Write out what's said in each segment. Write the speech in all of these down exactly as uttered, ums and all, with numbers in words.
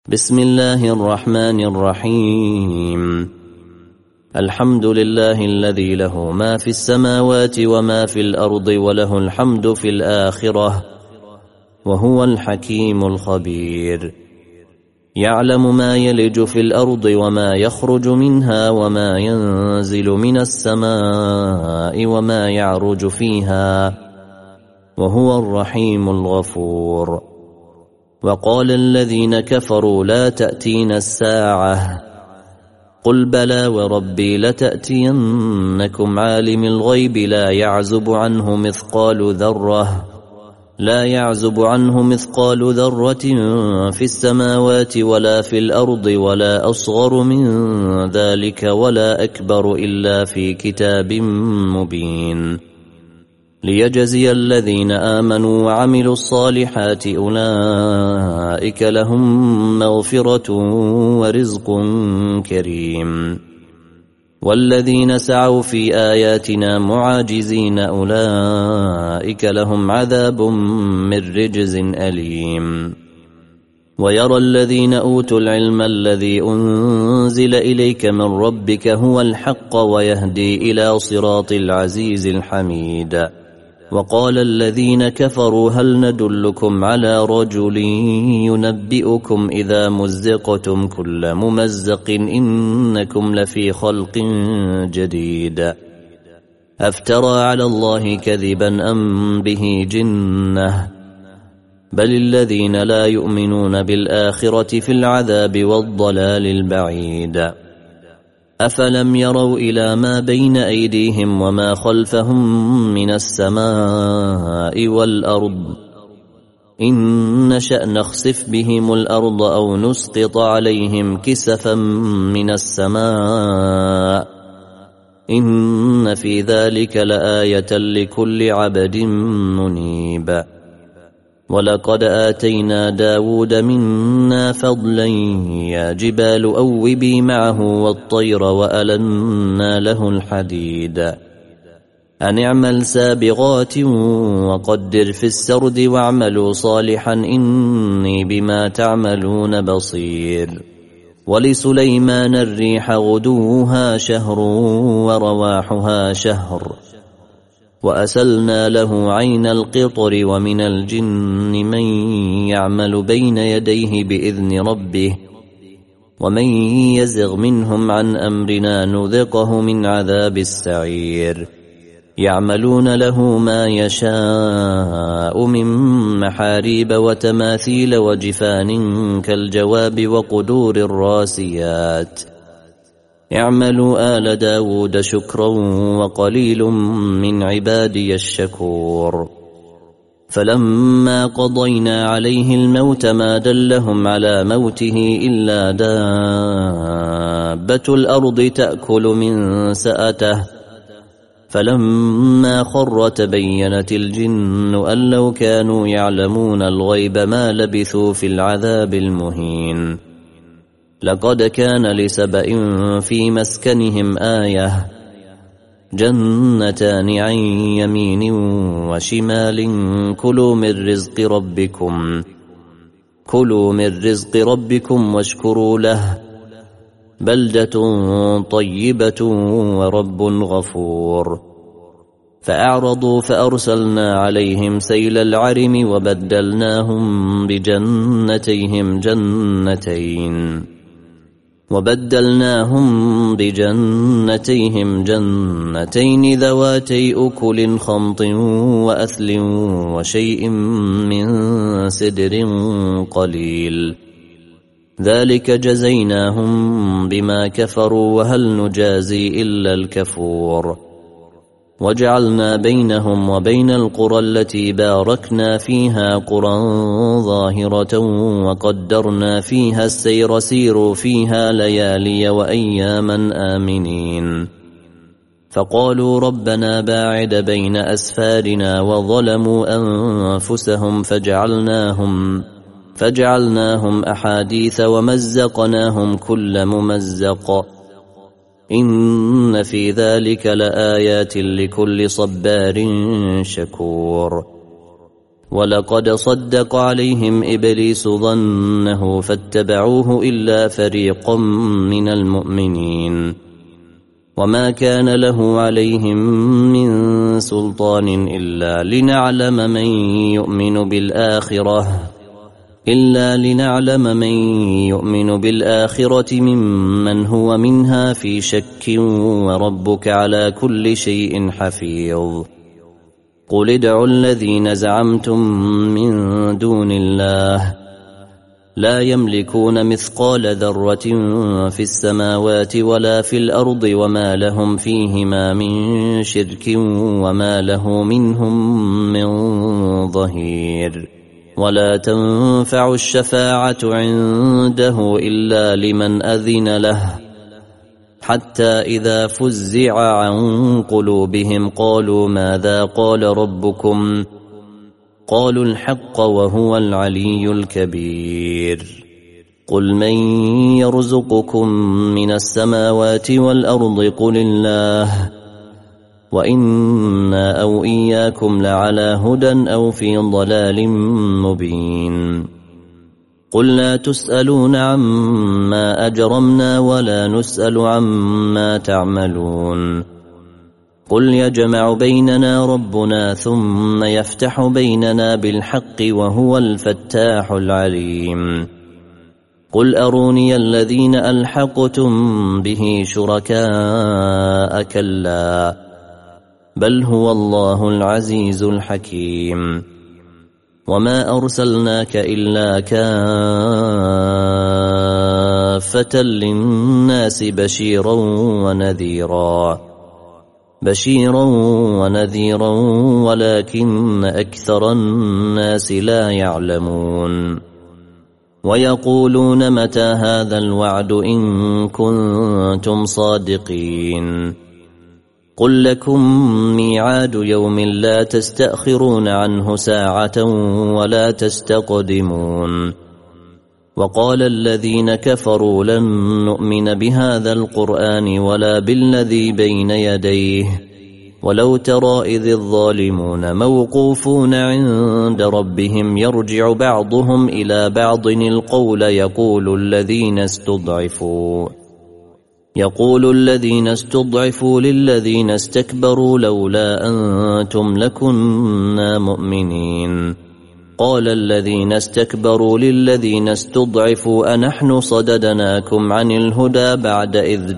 بسم الله الرحمن الرحيم. الحمد لله الذي له ما في السماوات وما في الأرض وله الحمد في الآخرة وهو الحكيم الخبير. يعلم ما يلج في الأرض وما يخرج منها وما ينزل من السماء وما يعرج فيها وهو الرحيم الغفور. وقال الذين كفروا لا تأتينا الساعة قل بلى وربي لتأتينكم عالم الغيب لا يعزب عنه مثقال ذرة لا يعزب عنه مثقال ذرة في السماوات ولا في الأرض ولا أصغر من ذلك ولا أكبر إلا في كتاب مبين ليجزي الذين آمنوا وعملوا الصالحات أولئك لهم مغفرة ورزق كريم. والذين سعوا في آياتنا معاجزين أولئك لهم عذاب من رجز أليم. ويرى الذين أوتوا العلم الذي أنزل إليك من ربك هو الحق ويهدي إلى صراط العزيز الحميد. وقال الذين كفروا هل ندلكم على رجل ينبئكم إذا مزقتم كل ممزق إنكم لفي خلق جديد أفترى على الله كذبا أم به جنة بل الذين لا يؤمنون بالآخرة في العذاب والضلال البعيد. أفلم يروا إلى ما بين أيديهم وما خلفهم من السماء والأرض إن نشأ نخسف بهم الأرض أو نسقط عليهم كسفا من السماء إن في ذلك لآية لكل عبد منيب. ولقد آتينا داود منا فضلا يا جبال أوبي معه والطير وألنا له الحديد أن اعمل سابغات وقدر في السرد واعملوا صالحا إني بما تعملون بصير. ولسليمان الريح غدوها شهر ورواحها شهر وأسلنا له عين القطر ومن الجن من يعمل بين يديه بإذن ربه ومن يزغ منهم عن أمرنا نذقه من عذاب السعير. يعملون له ما يشاء من محاريب وتماثيل وجفان كالجواب وقدور الراسيات اعملوا آل داود شكرا وقليل من عبادي الشكور. فلما قضينا عليه الموت ما دلهم على موته إلا دابة الأرض تأكل من سأته فلما خر تبينت الجن أن لو كانوا يعلمون الغيب ما لبثوا في العذاب المهين. لقد كان لسبأ في مسكنهم آية جنتان عن يمين وشمال كلوا من رزق ربكم كلوا من رزق ربكم واشكروا له بلدة طيبة ورب غفور. فأعرضوا فأرسلنا عليهم سيل العرم وبدلناهم بجنتيهم جنتين وبدلناهم بجنتيهم جنتين ذواتي أكل خمط وأثل وشيء من سدر قليل ذلك جزيناهم بما كفروا وهل نجازي إلا الكفور. وجعلنا بينهم وبين القرى التي باركنا فيها قرى ظاهرة وقدرنا فيها السير سيروا فيها ليالي وأياما آمنين. فقالوا ربنا باعد بين أسفارنا وظلموا أنفسهم فجعلناهم فجعلناهم أحاديث ومزقناهم كل ممزق إن في ذلك لآيات لكل صبار شكور. ولقد صدق عليهم إبليس ظنه فاتبعوه إلا فريقا من المؤمنين وما كان له عليهم من سلطان إلا لنعلم من يؤمن بالآخرة إلا لنعلم من يؤمن بالآخرة ممن هو منها في شك وربك على كل شيء حفيظ قل ادعوا الذين زعمتم من دون الله لا يملكون مثقال ذرة في السماوات ولا في الأرض وما لهم فيهما من شرك وما له منهم من ظهير ولا تنفع الشفاعة عنده إلا لمن أذن له حتى إذا فزع عن قلوبهم قالوا ماذا قال ربكم قالوا الحق وهو العلي الكبير قل من يرزقكم من السماوات والأرض قل الله وإنا أو إياكم لعلى هدى أو في ضلال مبين قل لا تسألون عما أجرمنا ولا نسأل عما تعملون قل يجمع بيننا ربنا ثم يفتح بيننا بالحق وهو الفتاح العليم قل أروني الذين ألحقتم به شركاء كلا بل هو الله العزيز الحكيم وما أرسلناك إلا كافة للناس بشيرا ونذيرا بشيرا ونذيرا ولكن أكثر الناس لا يعلمون ويقولون متى هذا الوعد إن كنتم صادقين قل لكم ميعاد يوم لا تستأخرون عنه ساعة ولا تستقدمون وقال الذين كفروا لن نؤمن بهذا القرآن ولا بالذي بين يديه ولو ترى إذ الظالمون موقوفون عند ربهم يرجع بعضهم إلى بعض القول يقول الذين استضعفوا يقول الذين استضعفوا للذين استكبروا لولا أنتم لكنا مؤمنين قال الذين استكبروا للذين استضعفوا أنحن صددناكم عن الهدى بعد إذ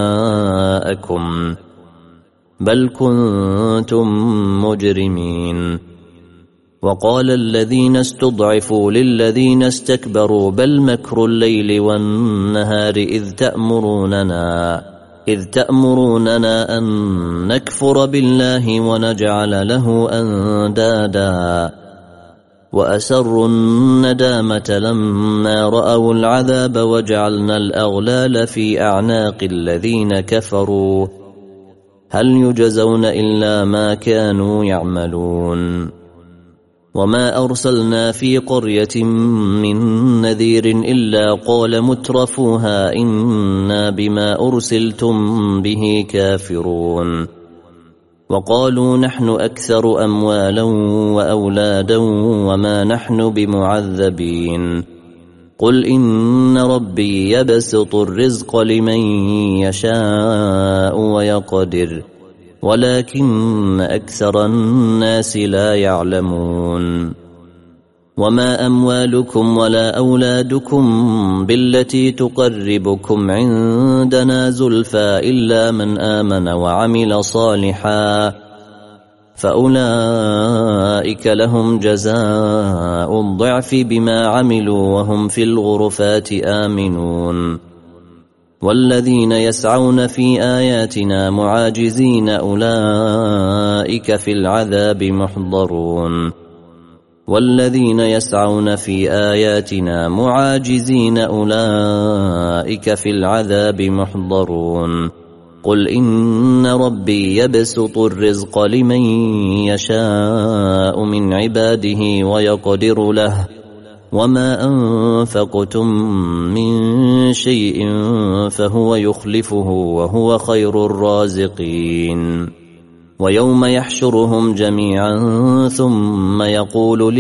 جاءكم بل كنتم مجرمين وقال الذين استضعفوا للذين استكبروا بل مكر الليل والنهار إذ تأمروننا إذ تأمروننا أن نكفر بالله ونجعل له أندادا وأسروا الندامة لما رأوا العذاب وجعلنا الأغلال في أعناق الذين كفروا هل يجزون إلا ما كانوا يعملون وما أرسلنا في قرية من نذير إلا قال مترفوها إنا بما أرسلتم به كافرون وقالوا نحن أكثر أموالا وأولادا وما نحن بمعذبين قل إن ربي يبسط الرزق لمن يشاء ويقدر ولكن أكثر الناس لا يعلمون وما أموالكم ولا أولادكم بالتي تقربكم عندنا زلفى إلا من آمن وعمل صالحا فأولئك لهم جزاء الضعف بما عملوا وهم في الغرفات آمنون والذين يسعون في آياتنا معاجزين أولئك في العذاب محضرون والذين يسعون في آياتنا معاجزين أولئك في العذاب محضرون قل إن ربي يبسط الرزق لمن يشاء من عباده ويقدر له وما أنفقتم من شيء فهو يخلفه وهو خير الرازقين ويوم يحشرهم جميعا ثم يقول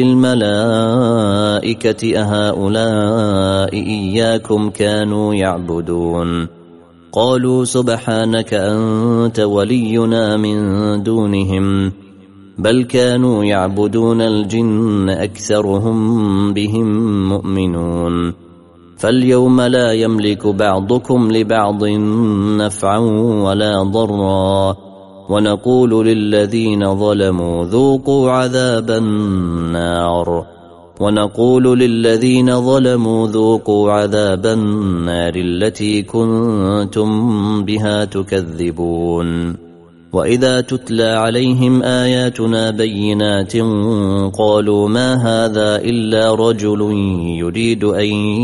للملائكة أهؤلاء إياكم كانوا يعبدون قالوا سبحانك أنت ولينا من دونهم بل كانوا يعبدون الجن أكثرهم بهم مؤمنون فاليوم لا يملك بعضكم لبعض نفعا ولا ضرا ونقول للذين ظلموا ذوقوا عذاب النار ونقول للذين ظلموا ذوقوا عذاب النار التي كنتم بها تكذبون وإذا تتلى عليهم آياتنا بينات قالوا ما هذا إلا رجل يريد أن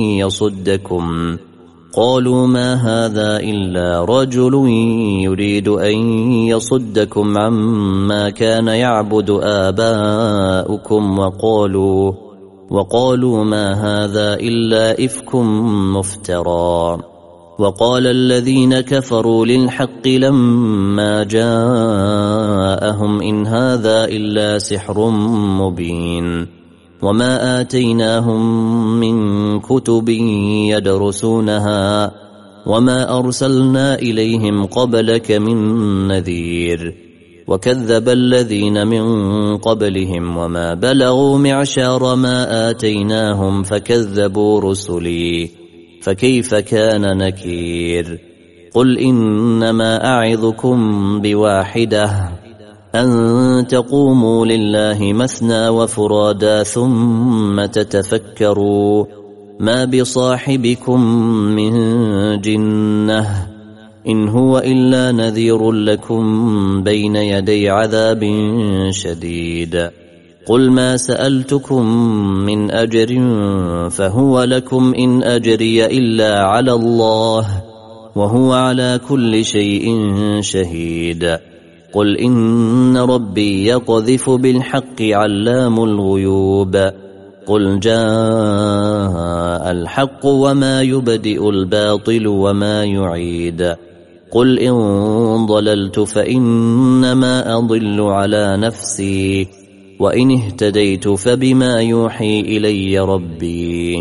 يصدكم قالوا ما هذا إلا رجل يريد أن يصدكم عما كان يعبد آباؤكم وقالوا وقالوا ما هذا إلا إفك مفترى وقال الذين كفروا للحق لما جاءهم إن هذا إلا سحر مبين وما آتيناهم من كتب يدرسونها وما أرسلنا إليهم قبلك من نذير وكذب الذين من قبلهم وما بلغوا معشار ما آتيناهم فكذبوا رسلي فكيف كان نكير قل إنما أعظكم بواحدة أن تقوموا لله مثنى وفرادا ثم تتفكروا ما بصاحبكم من جنة إن هو إلا نذير لكم بين يدي عذاب شديد قل ما سألتكم من أجر فهو لكم إن أجري إلا على الله وهو على كل شيء شهيد قل إن ربي يقذف بالحق علام الغيوب قل جاء الحق وما يبدئ الباطل وما يعيد قل إن ضللت فإنما أضل على نفسي وإن اهتديت فبما يوحي إلي ربي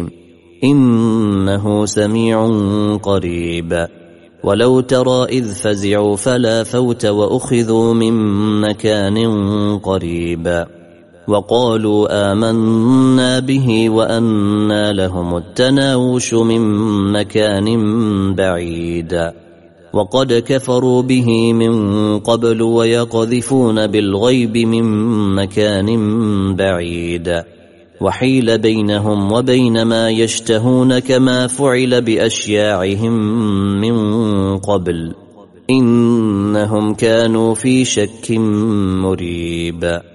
إنه سميع قريب ولو ترى إذ فزعوا فلا فوت وأخذوا من مكان قريب وقالوا آمنا به وأنى لهم التناوش من مكان بعيد وقد كفروا به من قبل ويقذفون بالغيب من مكان بعيد وحيل بينهم وبين ما يشتهون كما فعل بأشياعهم من قبل إنهم كانوا في شك مريب.